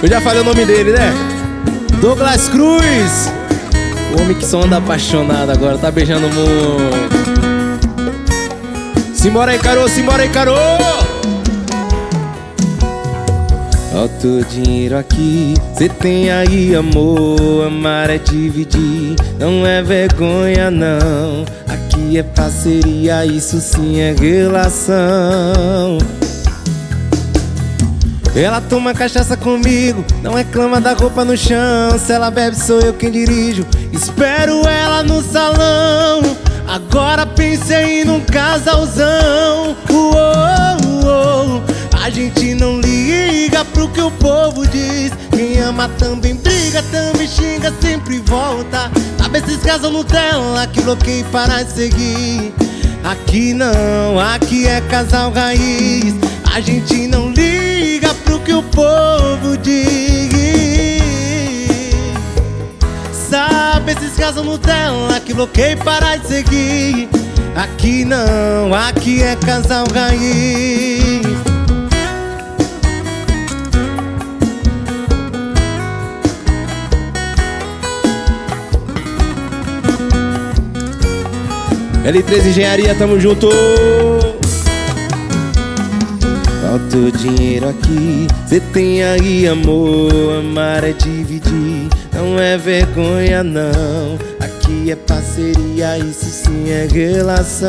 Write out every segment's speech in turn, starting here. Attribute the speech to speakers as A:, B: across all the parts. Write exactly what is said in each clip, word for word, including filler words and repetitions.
A: Eu já falei o nome dele, né? Douglas Cruz. O homem que só anda apaixonado agora, tá beijando muito. Simbora aí, Carô, simbora aí, Carô. Bota o dinheiro aqui, cê tem aí amor. Amar é dividir, não é vergonha não. Aqui é parceria, isso sim é relação. Ela toma cachaça comigo, não reclama da roupa no chão. Se ela bebe sou eu quem dirijo, espero ela no salão. Agora pensei num casalzão. Uou, uou. A gente não liga pro que o povo diz. Quem ama também briga, também xinga, sempre volta. Sabe esses casal Nutella que bloqueei para de seguir. Aqui não, aqui é casal raiz. A gente não liga pro que o povo diz. Sabe esses casal Nutella que bloqueei para de seguir. Aqui não, aqui é casal raiz. L três Engenharia, tamo junto. Bota o dinheiro aqui, cê tem aí amor. Amar é dividir, não é vergonha não. Aqui é parceria, isso sim é relação.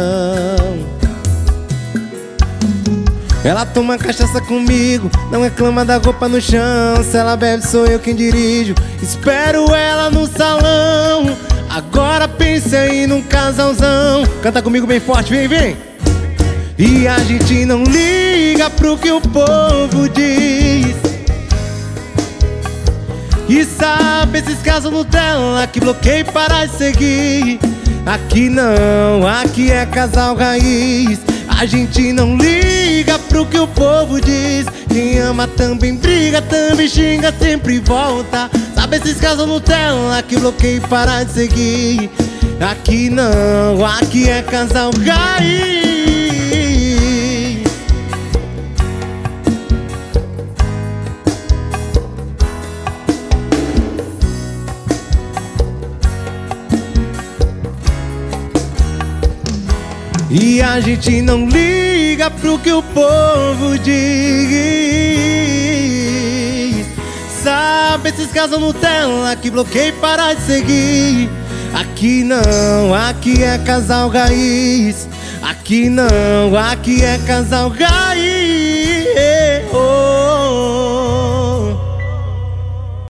A: Ela toma cachaça comigo, não reclama da roupa no chão. Se ela bebe sou eu quem dirijo, espero ela no salão. Agora pensei num casalzão. Canta comigo bem forte, vem, vem. E a gente não liga pro que o povo diz. E sabe esses casos Nutella que bloqueei para de seguir. Aqui não, aqui é casal raiz. A gente não liga pro que o povo diz. Quem ama também briga, também xinga, sempre volta. Sabe esses casos Nutella que bloqueei para de seguir. Aqui não, aqui é casal raiz. E a gente não liga pro que o povo diz. Sabe esses casos Nutella que bloqueei para de seguir. Aqui não, aqui é casal raiz. Aqui não, aqui é casal raiz.